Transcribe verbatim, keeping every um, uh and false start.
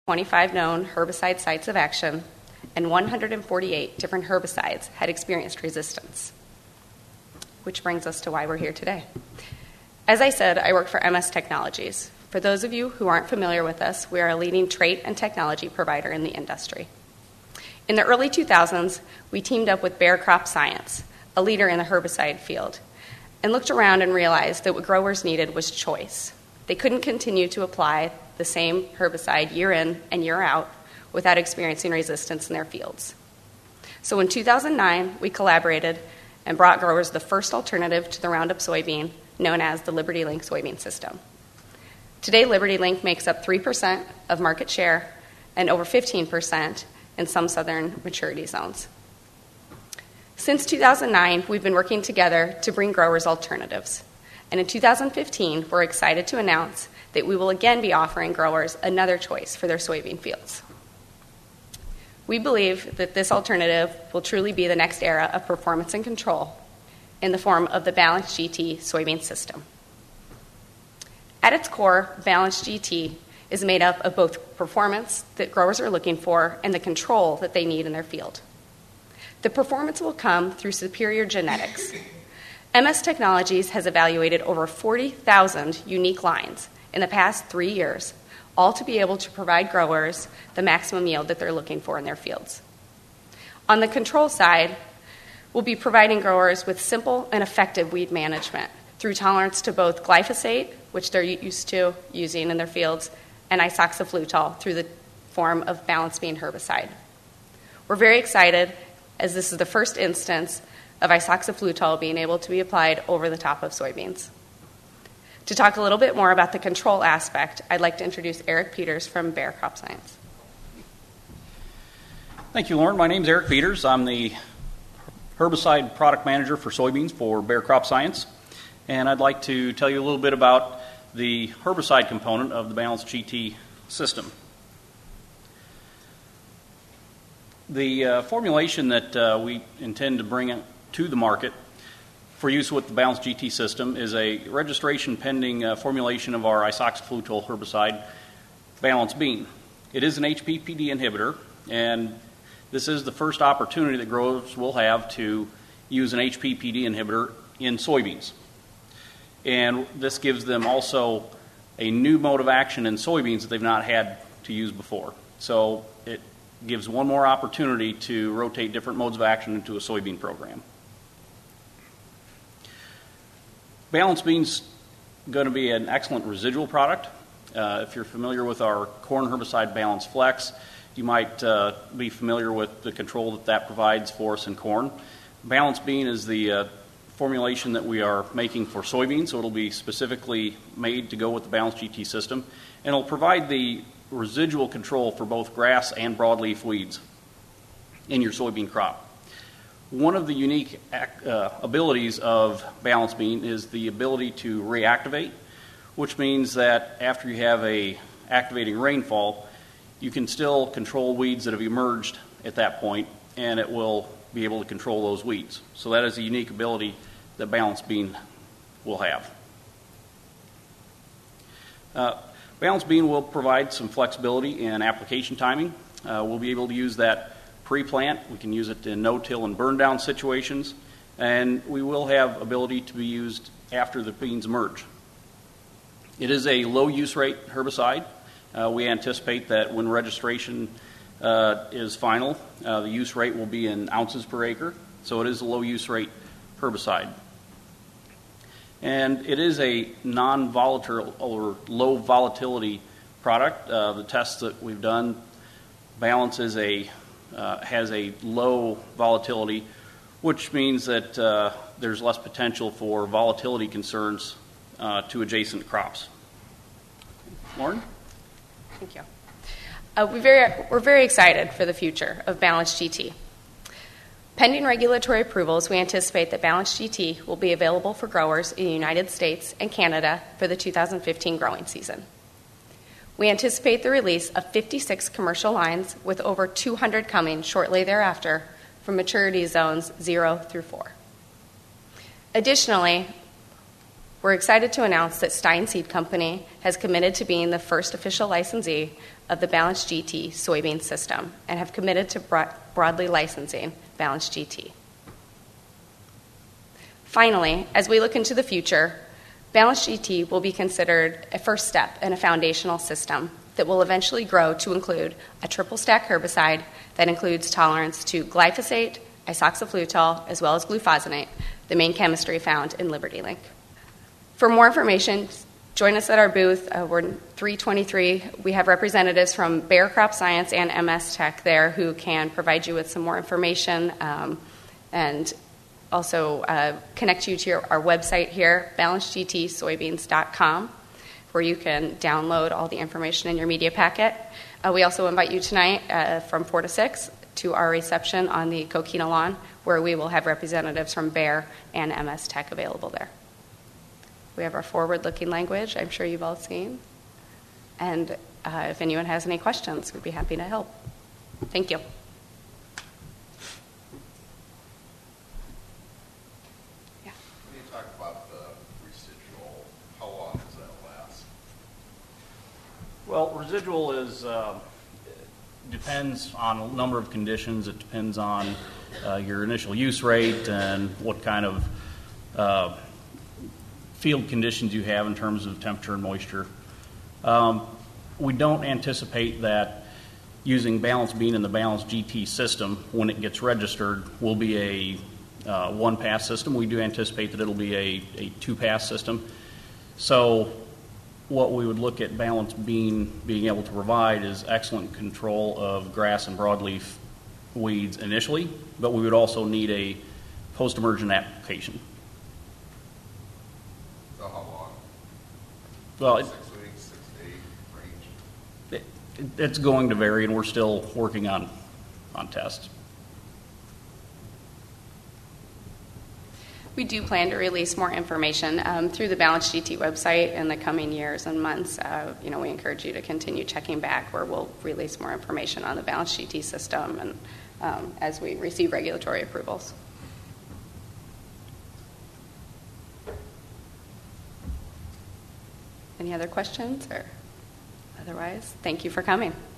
twenty-five known herbicide sites of action, and one hundred forty-eight different herbicides had experienced resistance. Which brings us to why we're here today. As I said, I work for M S Technologies. For those of you who aren't familiar with us, we are a leading trait and technology provider in the industry. In the early two thousands, we teamed up with Bayer Crop Science, a leader in the herbicide field, and looked around and realized that what growers needed was choice. They couldn't continue to apply the same herbicide year in and year out without experiencing resistance in their fields. So in two thousand nine, we collaborated and brought growers the first alternative to the Roundup soybean, known as the LibertyLink soybean system. Today, LibertyLink makes up three percent of market share and over fifteen percent in some southern maturity zones. Since two thousand nine, we've been working together to bring growers alternatives. And in two thousand fifteen, we're excited to announce that we will again be offering growers another choice for their soybean fields. We believe that this alternative will truly be the next era of performance and control in the form of the Balance G T soybean system. At its core, Balance G T is made up of both performance that growers are looking for and the control that they need in their field. The performance will come through superior genetics. M S Technologies has evaluated over forty thousand unique lines in the past three years, all to be able to provide growers the maximum yield that they're looking for in their fields. On the control side, we'll be providing growers with simple and effective weed management through tolerance to both glyphosate, which they're used to using in their fields, and isoxaflutol through the form of Balance Bean herbicide. We're very excited as this is the first instance of isoxaflutol being able to be applied over the top of soybeans. To talk a little bit more about the control aspect, I'd like to introduce Eric Peters from Bayer Crop Science. Thank you, Lauren. My name is Eric Peters. I'm the herbicide product manager for soybeans for Bayer Crop Science. And I'd like to tell you a little bit about the herbicide component of the Balance G T system. The uh, formulation that uh, we intend to bring to the market for use with the Balance G T system is a registration pending uh, formulation of our isoxaflutol herbicide, Balance Bean. It is an H P P D inhibitor, and this is the first opportunity that growers will have to use an H P P D inhibitor in soybeans. And this gives them also a new mode of action in soybeans that they've not had to use before. So it gives one more opportunity to rotate different modes of action into a soybean program. Balance Bean's going to be an excellent residual product. Uh, if you're familiar with our corn herbicide Balance Flex, you might uh, be familiar with the control that that provides for us in corn. Balance Bean is the uh, formulation that we are making for soybeans, so it'll be specifically made to go with the Balance G T system, and it'll provide the residual control for both grass and broadleaf weeds in your soybean crop. One of the unique uh, abilities of Balance Bean is the ability to reactivate, which means that after you have a activating rainfall, you can still control weeds that have emerged at that point, and it will be able to control those weeds. So that is a unique ability that Balance Bean will have. Uh, Balance Bean will provide some flexibility in application timing. Uh, we'll be able to use that pre-plant. We can use it in no-till and burn-down situations, and we will have ability to be used after the beans emerge. It is a low-use rate herbicide. Uh, we anticipate that when registration uh, is final, uh, the use rate will be in ounces per acre, so it is a low-use rate herbicide. And it is a non-volatile or low volatility product. Uh, the tests that we've done, Balance is a uh, has a low volatility, which means that uh, there's less potential for volatility concerns uh, to adjacent crops. Lauren? Thank you. Uh, we very, we're very excited for the future of Balance G T. Pending regulatory approvals, we anticipate that Balance G T will be available for growers in the United States and Canada for the two thousand fifteen growing season. We anticipate the release of fifty-six commercial lines, with over two hundred coming shortly thereafter from maturity zones zero through four. Additionally, We're excited to announce that Stein Seed Company has committed to being the first official licensee of the Balance G T soybean system and have committed to bro- broadly licensing Balance G T. Finally, as we look into the future, Balance G T will be considered a first step in a foundational system that will eventually grow to include a triple stack herbicide that includes tolerance to glyphosate, isoxaflutol, as well as glufosinate, the main chemistry found in Liberty Link. For more information, join us at our booth. Uh, we're three twenty-three. We have representatives from Bayer Crop Science and M S Tech there who can provide you with some more information um, and also uh, connect you to your, our website here, balance g t soybeans dot com, where you can download all the information in your media packet. Uh, we also invite you tonight uh, from four to six to our reception on the Coquina lawn, where we will have representatives from Bayer and M S Tech available there. We have our forward-looking language, I'm sure you've all seen. And uh, if anyone has any questions, we'd be happy to help. Thank you. Can you talk about the residual? How long does that last? Well, residual is uh, depends on a number of conditions. It depends on uh, your initial use rate and what kind of uh, field conditions you have in terms of temperature and moisture. Um, we don't anticipate that using Balance Bean in the Balance G T system, when it gets registered, will be a uh, one-pass system. We do anticipate that it'll be a, a two-pass system. So what we would look at Balance Bean being able to provide is excellent control of grass and broadleaf weeds initially, but we would also need a post-emergent application. So how long? Well, it, Six weeks, six to eight range? it, it's going to vary, and we're still working on, on tests. We do plan to release more information um, through the Balance G T website in the coming years and months. Uh, you know, we encourage you to continue checking back, where we'll release more information on the Balance G T system and um, as we receive regulatory approvals. Any other questions? Or otherwise, thank you for coming.